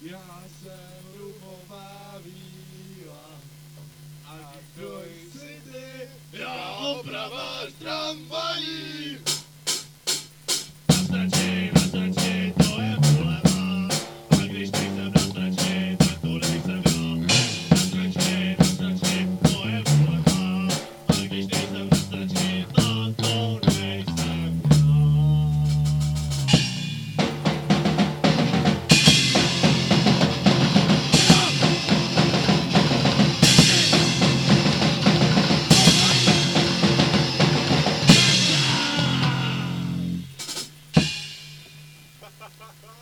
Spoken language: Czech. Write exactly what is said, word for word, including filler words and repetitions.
Já jsem rumová víla a kdo jsi ty? Já opravář tramvají. Nastrčím